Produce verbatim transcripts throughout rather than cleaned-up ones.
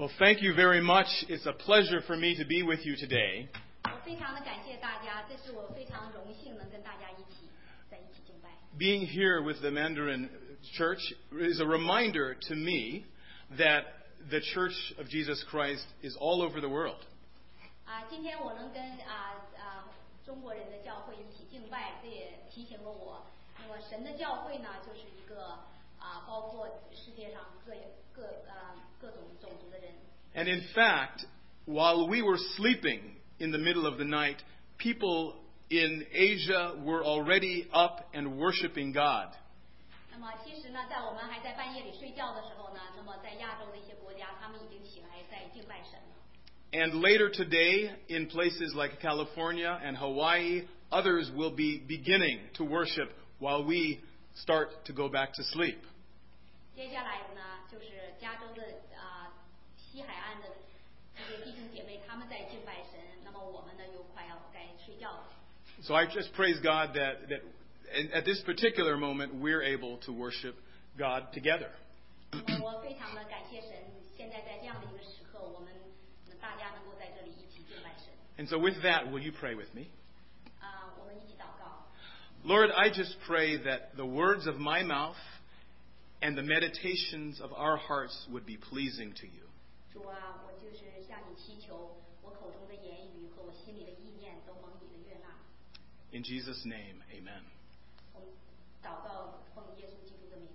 Well, thank you very much. It's a pleasure for me to be with you today. 我非常的感谢大家，这是我非常荣幸能跟大家一起在一起敬拜。 Being here with the Mandarin Church is a reminder to me that the Church of Jesus Christ is all over the world. 啊，今天我能跟啊啊中国人的教会一起敬拜，这也提醒了我，那么神的教会呢，就是一个啊，包括世界上各各呃各种种族的人。 And in fact, while we were sleeping in the middle of the night, people in Asia were already up and worshiping God. 那么其实呢，在我们还在半夜里睡觉的时候呢，那么在亚洲的一些国家，他们已经起来在敬拜神了。 And later today, in places like California and Hawaii, others will be beginning to worship while we start to go back to sleep. 接下来呢，就是加州的啊、呃、西海岸的这些弟兄姐妹，他们在敬拜神，那么我们呢又快要该睡觉了。 So I just praise God that, that at this particular moment we're able to worship God together. 那么我非常的感谢神，现在在这样的一个时刻，我们大家能够在这里一起敬拜神。 And so with that, will you pray with me? 啊、我们一起祷告。 Lord, I just pray that the words of my mouth and the meditations of our hearts would be pleasing to you. 主啊，我就是向你祈求，我口中的言语和我心里的意念都蒙你的悦纳。 In Jesus' name, amen. 我们祷告奉耶稣基督的名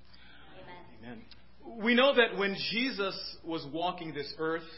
，Amen. Amen. We know that when Jesus was walking this earth,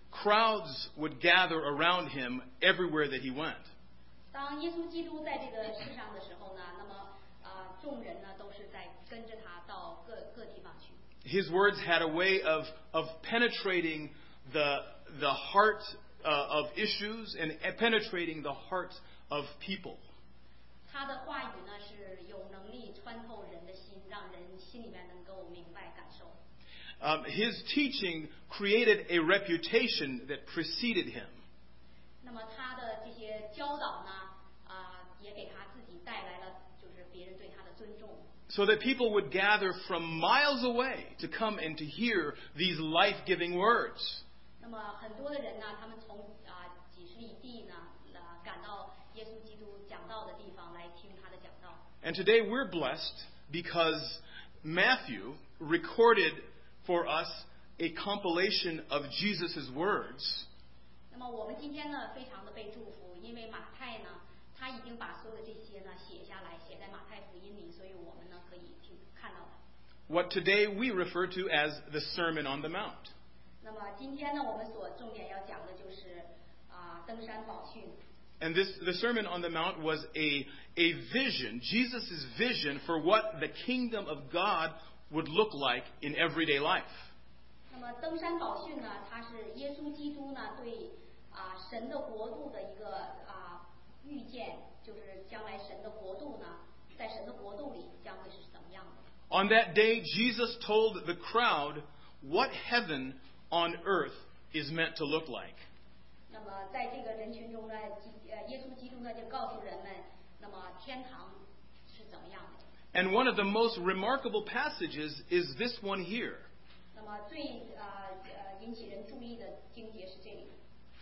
crowds would gather around him everywhere that he went. 当耶稣基督在这个世上的时候呢，那么啊、呃，众人呢都是在跟着他到各各地方去。 His words had a way of of penetrating the the heart uh, of issues and penetrating the hearts of people. 他的话语呢是有能力穿透人的心，让人心里面能够明白感受。 Um, his teaching created a reputation that preceded him. 那么他的这些教导呢，啊、呃，也给他自己带来了就是别人对他的尊重。 So that people would gather from miles away to come and to hear these life-giving words. 那么很多的人呢，他们从啊、呃、几十里地呢，呃，赶到耶稣基督讲道的地方来听他的讲道。 And today we're blessed because Matthew recorded for us a compilation of Jesus' words. 那么我们今天呢，非常的被祝福，因为马太呢，他已经把所有的这些呢写下来，写在马太福音里，所以我们呢可以听看到它。 What today we refer to as the Sermon on the Mount. 那么今天呢，我们所重点要讲的就是啊、登山宝训。 And this, the Sermon on the Mount was a, a vision, Jesus' vision for what the kingdom of God would look like in everyday life. 那么登山宝训呢，它是耶稣基督呢对啊、神的国度的一个啊、预见，就是将来神的国度呢，在神的国度里将会是怎么样的。 On that day, Jesus told the crowd what heaven on earth is meant to look like. 那么在这个人群中呢，基呃耶稣基督呢就告诉人们，那么天堂是怎么样的。 And one of the most remarkable passages is this one here. 那么最呃呃引起人注意的经节是这里。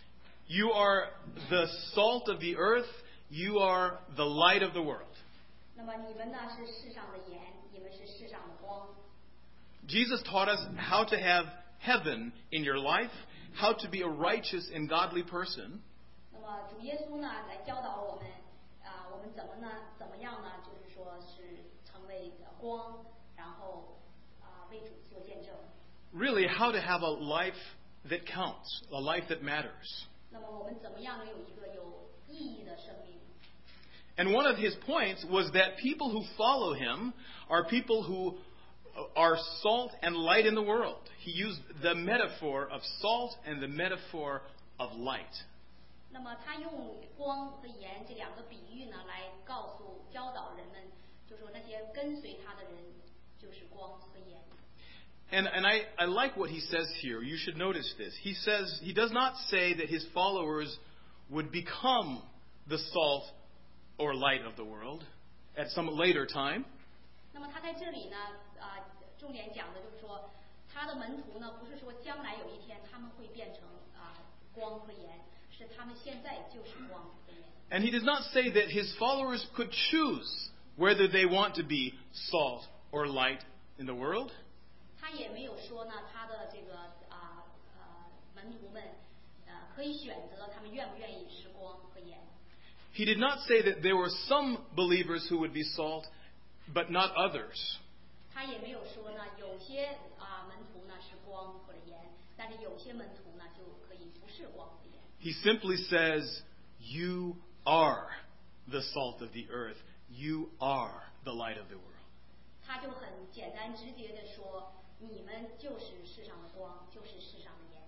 You are the salt of the earth. You are the light of the world. 那么你们呢是世上的盐，你们是世上的光。 Jesus taught us how to have heaven in your life, how to be a righteous and godly person. 那么主耶稣呢来教导我们啊、我们怎么呢怎么样呢？就是说是成为光，然后啊、为主做见证。 Really, how to have a life that counts, a life that matters. 那么我们怎么样能有一个有意义的生命？ And one of his points was that people who follow him are people who are salt and light in the world. He used the metaphor of salt and the metaphor of light. 那么他用光和盐这两个比喻呢，来告诉教导人们，就说那些跟随他的人就是光和盐。 And, and I, I like what he says here. You should notice this. He says, he does not say that his followers would become the salt or light of the world at some later time. 那么他在这里呢，啊、重点讲的就是说， 他的门徒呢，不是说将来有一天他们会变成啊、光和盐，是他们现在就是光和盐。 And he does not say that his followers could choose whether they want to be salt or light in the world. 他也没有说呢，他的这个啊呃门徒们呃可以选择他们愿不愿意吃光和盐。 He did not say that there were some believers who would be salt, but not others. 他也没有说呢，有些啊、门徒呢是光或者盐，但是有些门徒呢就可以不是光和盐。 He simply says, "You are the salt of the earth. You are the light of the world." 他就很简单直接的说，你们就是世上的光，就是世上的盐。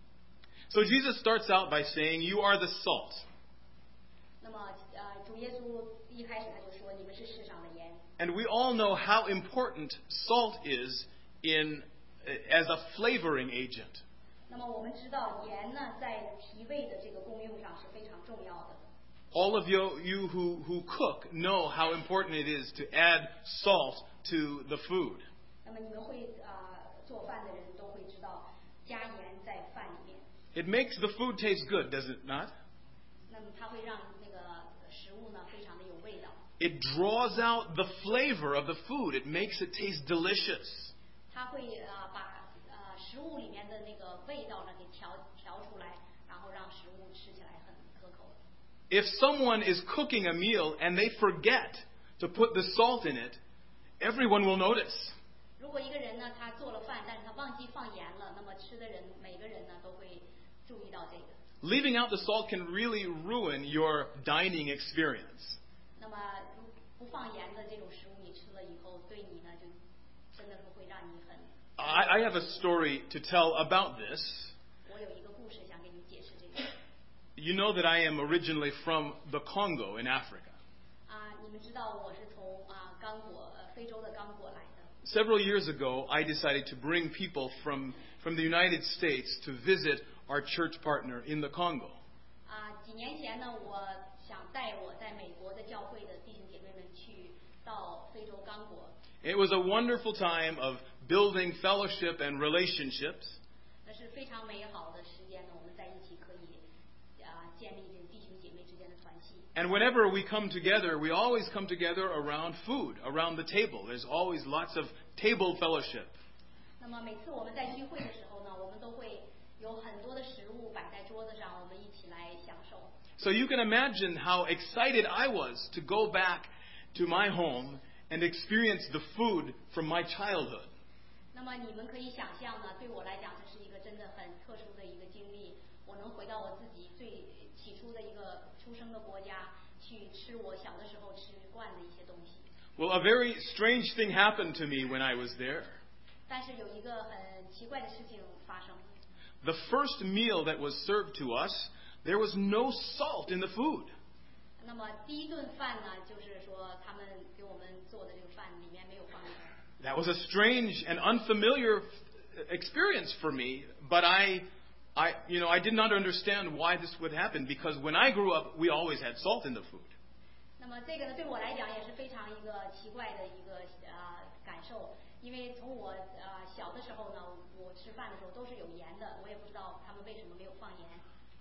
So Jesus starts out by saying, "You are the salt." 那么呃，主耶稣一开始他就说，你们是世上的盐。 And we all know how important salt is in as a flavoring agent. 那么我们知道盐呢，在提味的这个功用上是非常重要的。 All of you, you who, who cook know how important it is to add salt to the food. 那么你们会啊、呃、做饭的人都会知道，加盐在饭里面。 It makes the food taste good, does it not? 那么它会让那个食物呢非常的有味道。 It draws out the flavor of the food. It makes it taste delicious. 它会啊、呃、把呃食物里面的那个味道呢给调调出来，然后让食物吃起来很可口。 If someone is cooking a meal and they forget to put the salt in it, everyone will notice. 如果一个人呢，他做了饭，但是他忘记放盐了，那么吃的人每个人呢都会注意到这个。 Leaving out the salt can really ruin your dining experience. 那么不放盐的这种食物，你吃了以后，对你呢就真的是会让你很。 I, I have a story to tell about this. 我有一个故事想给你解释这个。 You know that I am originally from the Congo in Africa. 啊，你们知道我是从啊刚果呃非洲的刚果来的。 Several years ago, I decided to bring people from, from the United States to visit our church partner in the Congo. 啊，几年前呢，我想带我在美国的教会的弟兄姐妹们去到非洲刚果。 It was a wonderful time of building fellowship and relationships. 那是非常美好的时间呢，我们在一起可以啊建立这个弟兄姐妹之间的团契。 And whenever we come together, we always come together around food, around the table. There's always lots of table fellowship. 那么每次我们在聚会的时候呢，我们都会有很多的食物摆在桌子上，我们一起来享受。 So you can imagine how excited I was to go back to my home and experience the food from my childhood. 那么你们可以想象呢，对我来讲，这是一个真的很特殊的一个经历。我能回到我自己最起初的一个出生的国家，去吃我小的时候吃惯的一些东西。 Well, a very strange thing happened to me when I was there. 但是有一个很奇怪的事情发生。 The first meal that was served to us, there was no salt in the food. 那么第一顿饭呢，就是说他们给我们做的这个饭里面没有放盐。 That was a strange and unfamiliar experience for me, but I, I, you know, I did not understand why this would happen because when I grew up, we always had salt in the food. 那么这个呢，对我来讲也是非常一个奇怪的一个呃感受，因为从我呃小的时候呢，我吃饭的时候都是有盐的，我也不知道他们为什么没有放盐。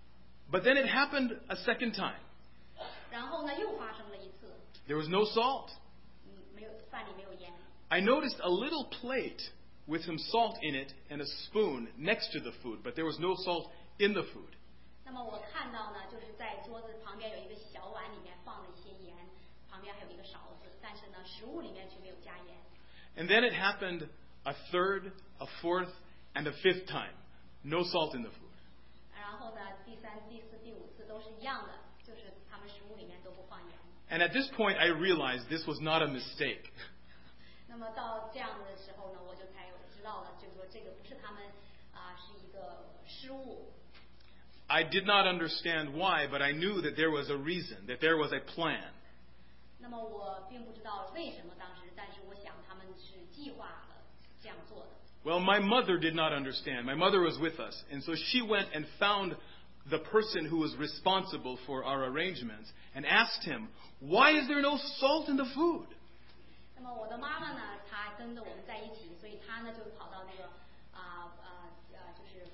But then it happened a second time. 然后呢，又发生了一次。 There was no salt. 嗯，没有饭里没有盐。 I noticed a little plate with some salt in it and a spoon next to the food, but there was no salt in the food. 那么我看到呢，就是在桌子旁边有一个小碗，里面放了一些盐，旁边还有一个勺子，但是呢，食物里面却没有加盐。 And then it happened a third, a fourth, and a fifth time. No salt in the food. 然后呢，第三、第四、第五次都是一样的，就是他们食物里面都不放盐。 And at this point, I realized this was not a mistake. 那么到这样的时候呢，我就才有知道了，就是说这个不是他们啊、是一个失误。 I did not understand why, but I knew that there was a reason, that there was a plan. 那么我并不知道为什么当时，但是我想他们是计划了这样做的。 Well, my mother did not understand. My mother was with us, and so she went and found the person who was responsible for our arrangements and asked him, "Why is there no salt in the food?" 那么我的妈妈呢，她跟着我们在一起，所以她呢就跑到那个啊、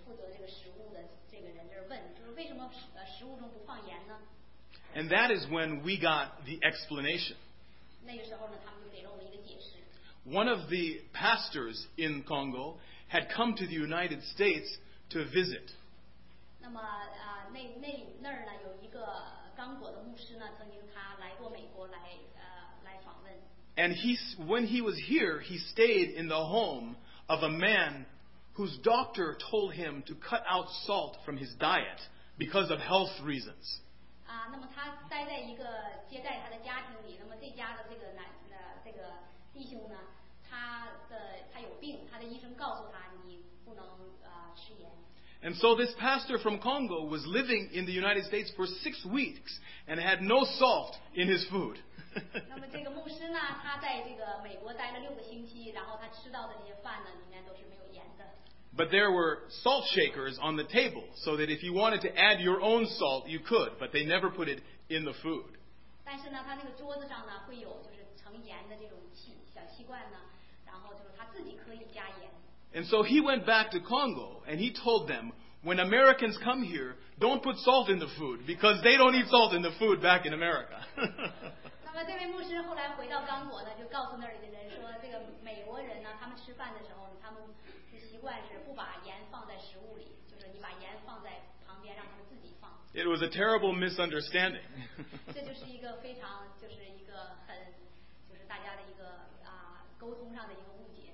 负责这个食物的这个人这儿问，就是为什么呃食物中不放盐呢？ And that is when we got the explanation. 那个时候呢，他们就给了我们一个解释。 One of the pastors in Congo had come to the United States to visit. 那么啊、呃，那那那儿呢有一个刚果的牧师呢，曾经他来过美国来呃来访问。 And he, when he was here, he stayed in the home of a man whose doctor told him to cut out salt from his diet because of health reasons. 啊，那么他待在一个接待他的家庭里，那么这家的这个男呃这个弟兄呢，他的他有病，他的医生告诉他你不能啊、呃、吃盐。 And so this pastor from Congo was living in the United States for six weeks and had no salt in his food. 那么这个牧师呢，他在这个美国待了六个星期，然后他吃到的这些饭呢，里面都是没有盐的。 But there were salt shakers on the table, so that if you wanted to add your own salt, you could, but they never put it in the food. 但是呢，他那个桌子上呢，会有就是盛盐的这种器小器罐呢，然后就是他自己可以加盐。 And so he went back to Congo and he told them, when Americans come here, don't put salt in the food because they don't eat salt in the food back in America. 那么这位牧师后来回到刚果呢，就告诉那里的人说，这个美国人呢，他们吃饭的时候，他们的习惯是不把盐放在食物里，就是你把盐放在旁边，让他们自己放。 It was a terrible misunderstanding. 这就是一个非常，就是一个很，就是大家的一个啊、沟通上的一个误解。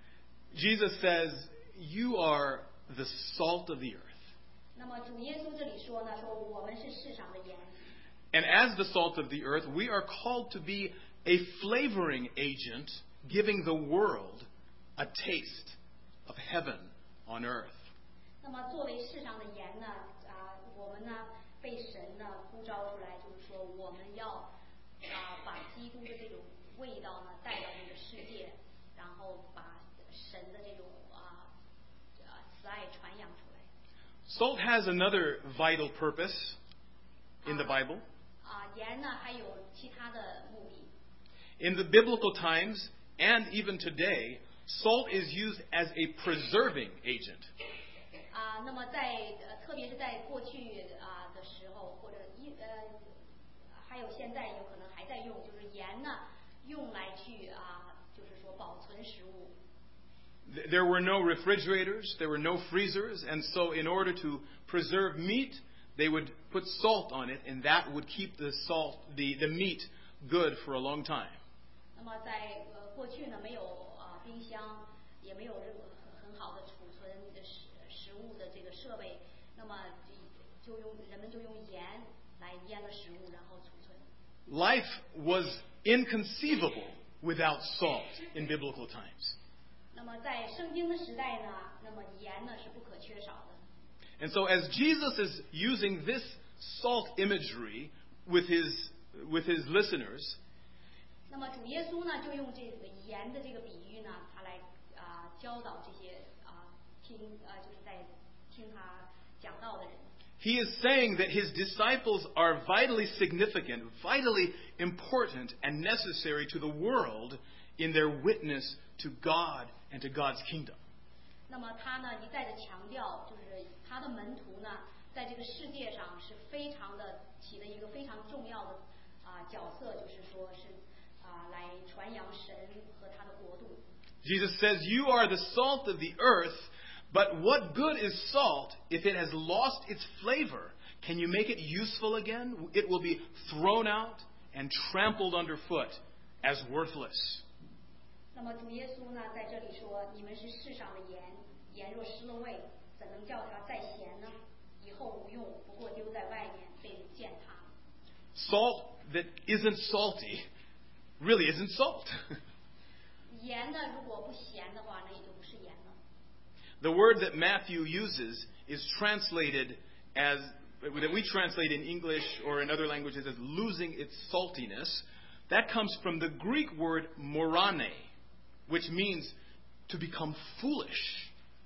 Jesus says, you are the salt of the earth. 那么主耶稣这里说呢，说我们是世上的盐。 And as the salt of the earth, we are called to be a flavoring agent, giving the world a taste of heaven on earth. 那么作为世上的盐呢，啊、我们呢被神呢呼召出来，就是说我们要啊、把基督的这种味道呢带到这个世界，然后把神的这种啊啊、慈爱传扬出来。 Salt has another vital purpose in the Bible. 啊、盐呢还有其他的目的。 In the biblical times, and even today, salt is used as a preserving agent. 啊、那么在呃特别是在过去啊、的时候，或者一呃还有现在有可能还在用，就是盐呢用来去啊、就是说保存食物。 Th- There were no refrigerators, there were no freezers, and so in order to preserve meat, they would put salt on it, and that would keep the salt, the, the meat, good for a long time. 那么在呃过去呢没有啊、冰箱，也没有这个很很好的储存的食食物的这个设备，那么就就用人们就用盐来腌了食物，然后储存。 Life was inconceivable without salt in biblical times. 那么在圣经的时代呢，那么盐呢是不可缺少的。 And so as Jesus is using this salt imagery with his, with his listeners, 那么主耶稣呢就用这个盐的这个比喻呢，他来啊、教导这些啊、听啊、就是在听他讲道的人。 he is saying that his disciples are vitally significant, vitally important, and necessary to the world in their witness to God and to God's kingdom. 那么他呢一再的强调，就是他的门徒呢，在这个世界上是非常的起了一个非常重要的啊、角色，就是说是啊、来传扬神和他的国度。 Jesus says, you are the salt of the earth, but what good is salt if it has lost its flavor? Can you make it useful again? It will be thrown out and trampled underfoot as worthless. 那么主耶稣呢在这里说，你们是世上的盐，盐若失了味，怎能叫它再咸呢？以后无用，不过丢在外面被践踏。 Salt that isn't salty really isn't salt. 盐呢如果不咸的话，那也就不是盐了。 The word that Matthew uses is translated as, that we translate in English or in other languages as losing its saltiness. That comes from the Greek word morane, which means to become foolish.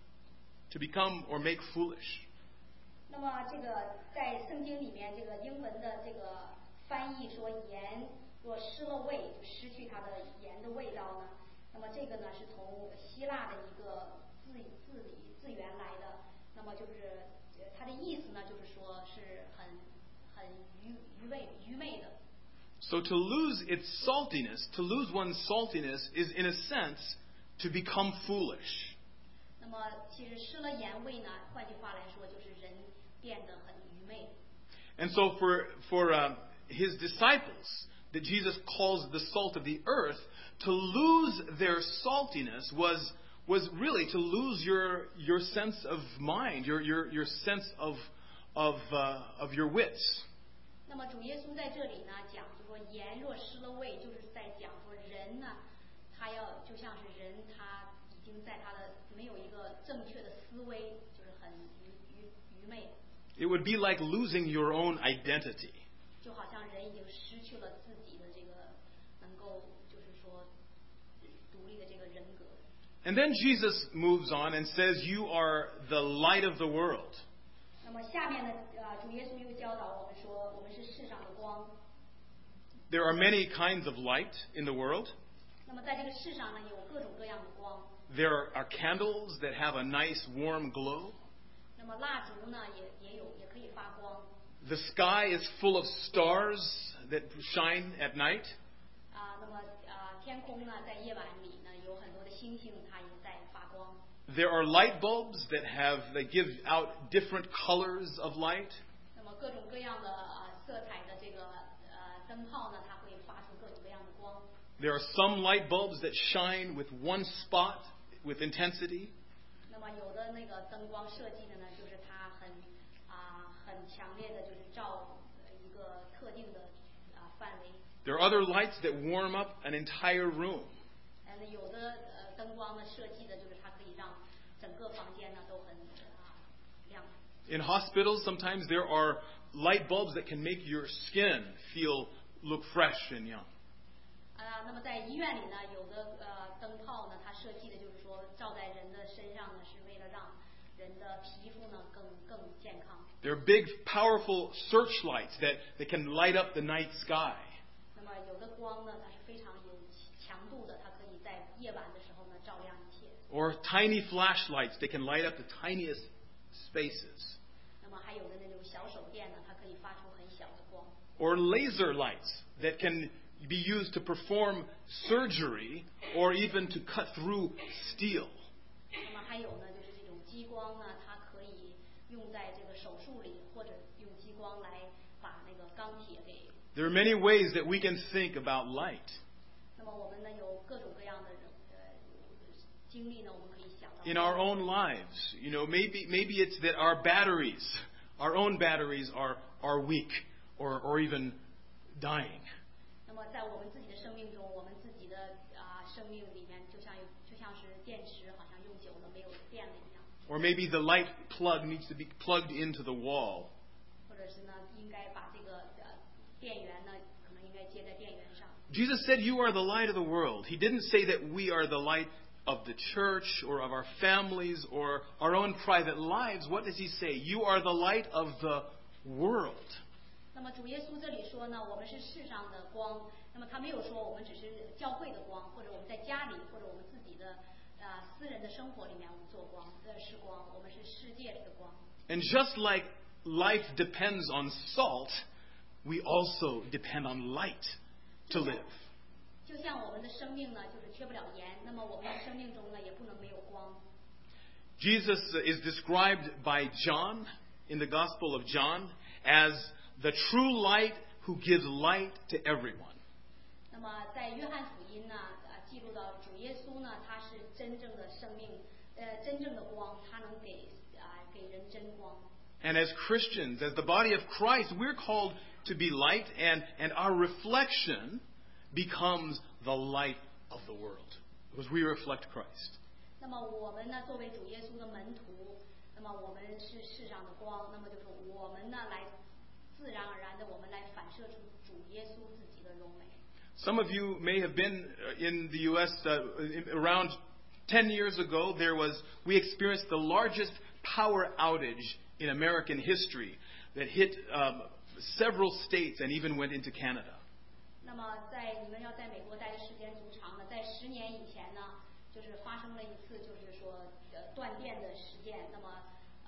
To become or make foolish. 那么这个在圣经里面，这个英文的这个翻译说盐若失了味，就失去它的盐的味道呢。那么这个呢是从希腊的一个字字理字源来的， 那么就是它的意思呢，就是说是很很愚愚昧愚昧的。 So to lose its saltiness, to lose one's saltiness, is in a sense to become foolish. 那么其实失了盐味呢，换句话来说，就是人变得很愚昧。 And so for for uh, his disciples, that Jesus calls the salt of the earth, to lose their saltiness was was really to lose your your sense of mind, your your your sense of of uh, of your wits. 那么主耶稣在这里呢讲，就说盐若失了味，就是在讲说人呢，他要就像是人，他已经在他的没有一个正确的思维，就是很愚愚愚昧。 It would be like losing your own identity. 就好像人已经失去了自己的这个能够，就是说独立的这个人格。 And then Jesus moves on and says, "You are the light of the world." 那么下面呢，呃，主耶稣又教导我们说，我们是世上的光。 There are many kinds of light in the world. 那么在这个世上呢，有各种各样的光。 There are candles that have a nice warm glow. 那么蜡烛呢，也也有也可以发光。 The sky is full of stars that shine at night. 啊，那么啊，天空呢，在夜晚里呢，有很多的星星，它也在发光。 There are light bulbs that have that give out different colors of light. 那么各种各样的呃色彩的这个呃灯泡呢，它会发出各种各样的光。 There are some light bulbs that shine with one spot with intensity. 那么有的那个灯光设计的呢，就是它很啊、很强烈的，就是照一个特定的啊、范围。 There are other lights that warm up an entire room. 呃，有的呃灯光呢设计的就是它可以让整个房间呢都很啊、亮。 In hospitals, sometimes there are light bulbs that can make your skin feel look fresh and young. 啊、那么在医院里呢，有的呃灯泡呢，它设计的就是说照在人的身上呢，是为了让人的皮肤呢更更健康。 There are big, powerful searchlights that, that can light up the night sky. 那么有的光呢，它是非常有强度的，它可以在夜晚的时候呢照亮一切。 Or tiny flashlights that can light up the tiniest spaces. 那么还有的那种小手电呢，它可以发出很小的光。 Or laser lights that can be used to perform surgery or even to cut through steel. 那么还有呢，就是这种激光呢，它可以用在这个手术里，或者用激光来把那个钢铁给。 There are many ways that we can think about light. 那么我们呢有各种各样的呃经历呢，我们可以想到。 In our own lives, you know, maybe maybe it's that our batteries, our own batteries are are weak or or even dying. 那么在我们自己的生命中，我们自己的啊、生命里面，就像有就像是电池好像用久了没有电了一样。 Or maybe the light plug needs to be plugged into the wall. 或者是呢，应该把这个呃电源呢，可能应该接在电源上。 Jesus said, "You are the light of the world." He didn't say that we are the light of the church or of our families or our own private lives. What does he say? You are the light of the world. 那么主耶稣这里说呢，我们是世上的光。那么他没有说我们只是教会的光，或者我们在家里，或者我们自己的呃私人的生活里面我们做光，呃是光，我们是世界里的光。 And just like life depends on salt, we also depend on light to live. 就像我们的生命呢，就是缺不了盐，那么我们的生命中呢，也不能没有光。 Jesus is described by John in the Gospel of John as the true light who gives light to everyone. 那么在约翰福音呢，呃，记录到主耶稣呢，他是真正的生命，呃，真正的光，他能给啊、呃、给人真光。 And as Christians, as the body of Christ, we're called to be light, and, and our reflection becomes the light of the world, because we reflect Christ. 那么我们呢，作为主耶稣的门徒，那么我们是世上的光，那么就是我们呢，来自然而然的，我们来反射出主耶稣自己的荣美。 Some of you may have been in the U S uh, in- around ten years ago. There was we experienced the largest power outage in American history that hit um, several states and even went into Canada. 那么在你们要在美国待的时间足长了，在十年以前呢，就是发生了一次就是说呃断电的事件，那么呃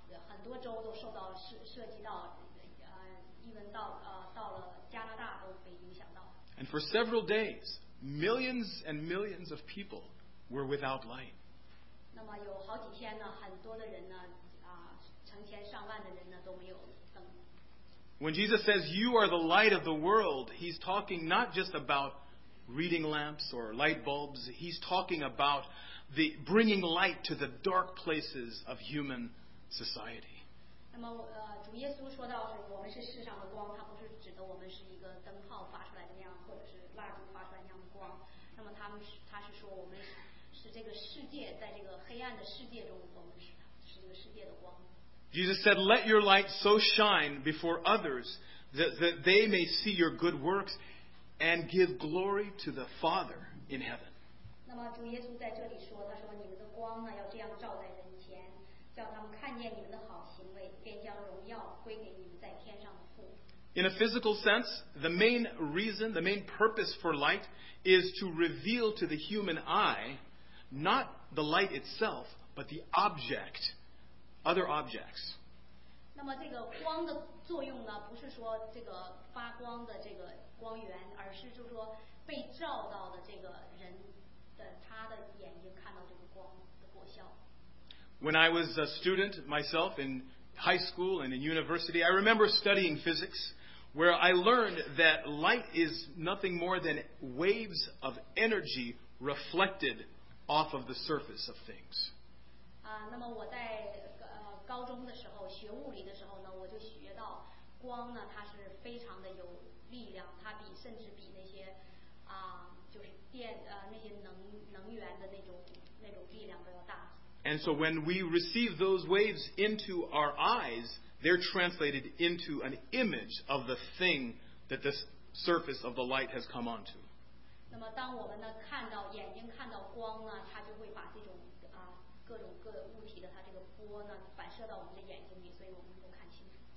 很多州都受到涉涉及到，呃，一文到呃到了加拿大都被影响到。 And for several days, millions and millions of people were without light. 那么有好几天呢，很多的人呢，啊、成千上万的人呢都没有灯。 When Jesus says, "You are the light of the world," he's talking not just about reading lamps or light bulbs. He's talking about the bringing light to the dark places of human society. 那么呃，主耶稣说到是我们是世上的光，他不是指的我们是一个灯泡发出来的那样，或者是蜡烛发出来那样的光。那么他们是他是说我们是是这个世界，在这个黑暗的世界中，我们是是这个世界的光。 Jesus said, "Let your light so shine before others that, that they may see your good works and give glory to the Father in heaven." 那么主耶稣在这里说，他说你们的光呢要这样照在人前，叫他们看见你们的好行为，便将荣耀归给你们在天上的父。 In a physical sense, the main reason, the main purpose for light is to reveal to the human eye not the light itself, but the object, other objects. 那么这个光的作用呢，不是说这个发光的这个光源，而是就是说被照到的这个人的他的眼睛看到这个光的果效。 When I was a student myself in high school and in university, I remember studying physics, where I learned that light is nothing more than waves of energy reflected off of the surface of things. 啊，那么我在呃高中的时候学物理的时候呢，我就学到光呢，它是非常的有力量，它比甚至比那些啊、就是电呃那些能能源的那种那种力量都要大。 And so when we receive those waves into our eyes, they're translated into an image of the thing that the surface of the light has come onto. 那么当我们呢看到眼睛看到光呢，它就会把这种啊、各种各物体的它这个波呢反射到我们的眼睛里，所以我们能够看清楚。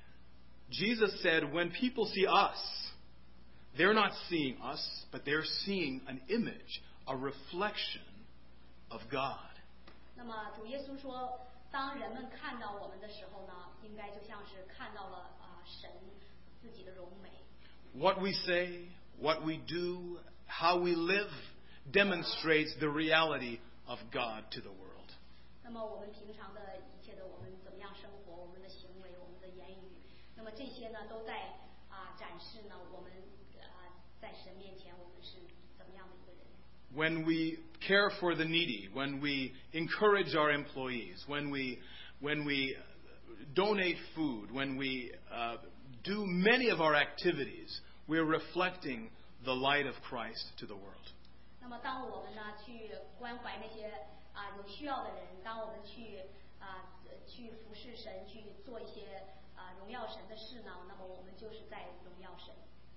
Jesus said, when people see us, they're not seeing us, but they're seeing an image, a reflection of God. 那么主耶稣说，当人们看到我们的时候呢，应该就像是看到了啊、神自己的荣美。 What we say, what we do, how we live demonstrates the reality of God to the world. 那么我们平常的一切的我们怎么样生活，我们的行为，我们的言语，那么这些呢都在啊、展示呢我们啊、在神面前我们是怎么样的一个人。 When we care for the needy, when we encourage our employees, when we when we donate food, when we uh, do many of our activities, we're reflecting the light of Christ to the world. 那么当我们呢去关怀那些啊、有需要的人，当我们去啊、去服侍神，去做一些啊、荣耀神的事呢，那么我们就是在荣耀神。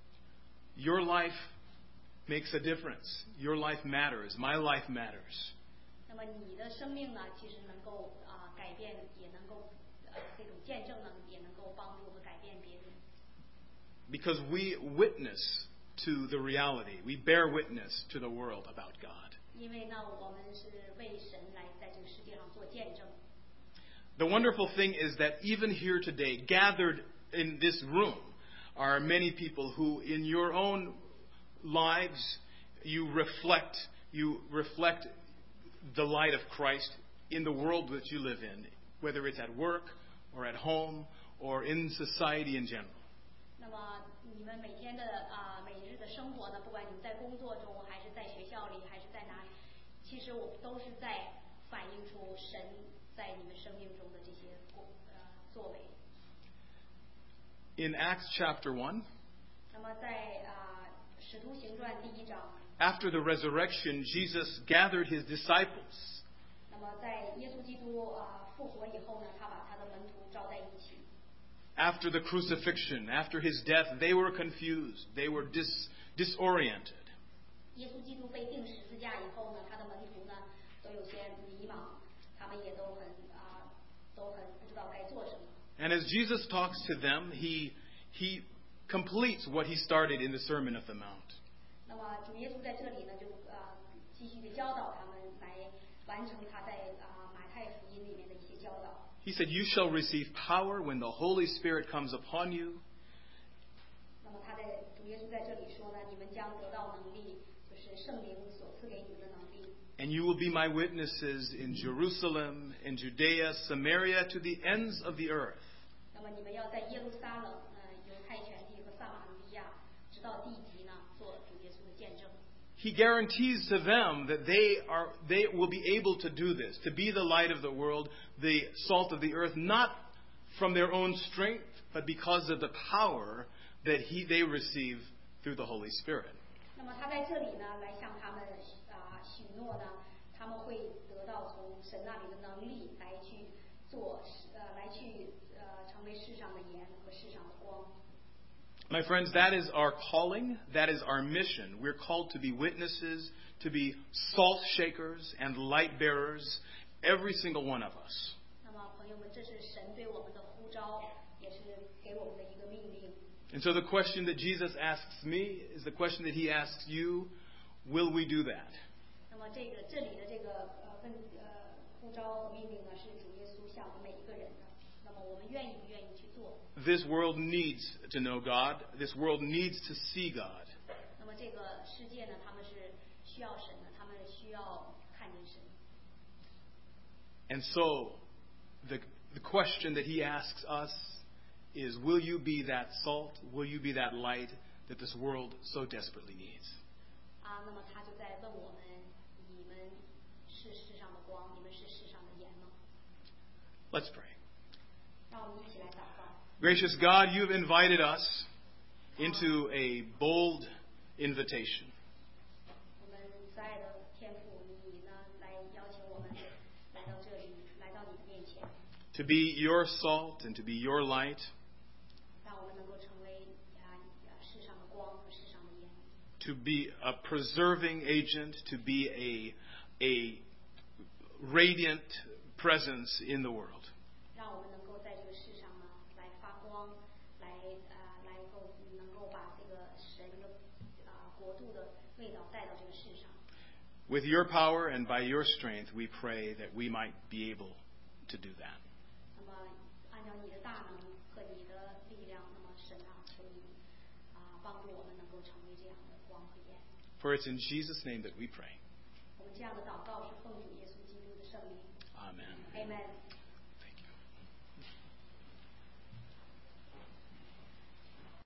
Your life makes a difference. Your life matters. My life matters. 那么你的生命呢，其实能够啊、改变，也能够呃这种见证呢，也能够帮助和改变别人。 Because we witness to the reality. We bear witness to the world about God. 因为呢，我们是为神来在这个世界上做见证。 The wonderful thing is that even here today, gathered in this room, are many people who, in your own lives, you reflect, you reflect the light of Christ in the world that you live in, whether it's at work or at home or in society in general. 那么你们每天的啊、每日的生活呢，不管你们在工作中，还是在学校里，还是在哪里，其实我们都是在反映出神在你们生命中的这些过呃作为。 In Acts chapter one, 那么在啊、使徒行传第一章， after the resurrection, Jesus gathered his disciples. 那么在耶稣基督啊、复活以后呢，他把他的门徒招在一起。 After the crucifixion, after his death, they were confused. They were dis- disoriented. 耶稣基督被钉十字架以后呢，他的门徒呢都有些迷茫，他们也都很啊、都很不知道该做什么。 And as Jesus talks to them, he, he completes what he started in the Sermon of the Mount. 那么主耶稣在这里呢，就啊、继续的教导他们，来完成他在啊、马太福音里面的一些教导。 He said, "You shall receive power when the Holy Spirit comes upon you." 那么他在主耶稣在这里说呢，你们将得到能力，就是圣灵所赐给你们的能力。 And you will be my witnesses in Jerusalem, in Judea, Samaria, to the ends of the earth. 那么你们要在耶路撒冷、呃犹太全地和撒玛利亚，直到地极呢，做主耶稣的见证。 He guarantees to them that they are they will be able to do this, to be the light of the world, the salt of the earth, not from their own strength, but because of the power that he they receive through the Holy Spirit. 那么他在这里呢，来向他们啊、呃、许诺呢，他们会得到从神那里的能力来去做呃来去呃成为世上的盐和世上的光。 My friends, that is our calling. That is our mission. We're called to be witnesses, to be salt shakers and light bearers, every single one of us. 那么朋友们，这是神对我们的呼召，也是给我们的一个命令。 And so the question that Jesus asks me is the question that he asks you, will we do that? 那么这个这里的这个呃问呃呼召和命令呢，是主耶稣向我们每一个人的。那么我们愿意不愿意去做？ This world needs to know God. This world needs to see God. 那么这个世界呢，他们是需要神的，他们需要看见神。 And so the, the question that he asks us is, will you be that salt? Will you be that light that this world so desperately needs? 啊，那么他就在问我们：你们是世上的光，你们是世上的盐吗？ Let's pray. 让我们一起来祷告。 Gracious God, you've invited us into a bold invitation. 我们慈爱的天父，你呢来邀请我们来到这里，来到你的面前， To be your salt and to be your light. 让我们能够成为啊啊世上的光和世上的盐。 To be a preserving agent, to be a, a radiant presence in the world. 让我们能够在这个世上呢来发光，来啊来够能够把这个神的啊国度的味道带到这个世上。 With your power and by your strength, we pray that we might be able to do that. 那么按照你的大能和你的力量，那么神啊，求你啊帮助我们能够成为这样的光和盐。 For it's in Jesus' name that we pray. 我们这样的祷告是奉主耶稣基督的圣名。 Amen. Amen。